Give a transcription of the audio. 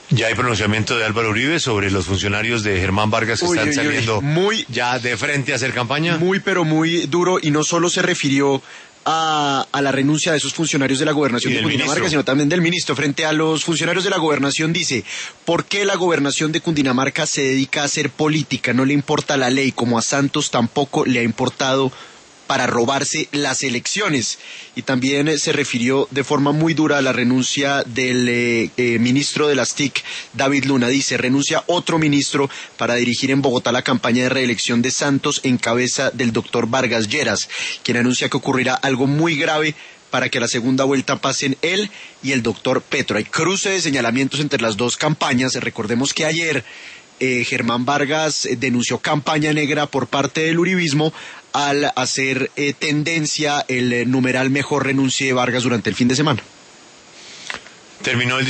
Ya hay pronunciamiento de Álvaro Uribe sobre los funcionarios de Germán Vargas que están saliendo ya de frente a hacer campaña. Muy, pero muy duro, y no solo se refirió a la renuncia de esos funcionarios de la gobernación de Cundinamarca, sino también del ministro. Frente a los funcionarios de la gobernación dice: ¿por qué la gobernación de Cundinamarca se dedica a hacer política? No le importa la ley, como a Santos tampoco le ha importado para robarse las elecciones. Y también se refirió de forma muy dura a la renuncia del ministro de las TIC, David Luna. Dice: renuncia otro ministro para dirigir en Bogotá la campaña de reelección de Santos en cabeza del doctor Vargas Lleras, quien anuncia que ocurrirá algo muy grave para que a la segunda vuelta pasen él y el doctor Petro. Hay cruce de señalamientos entre las dos campañas. Recordemos que ayer Germán Vargas denunció campaña negra por parte del uribismo al hacer tendencia el numeral mejor renuncie Vargas durante el fin de semana. Terminó el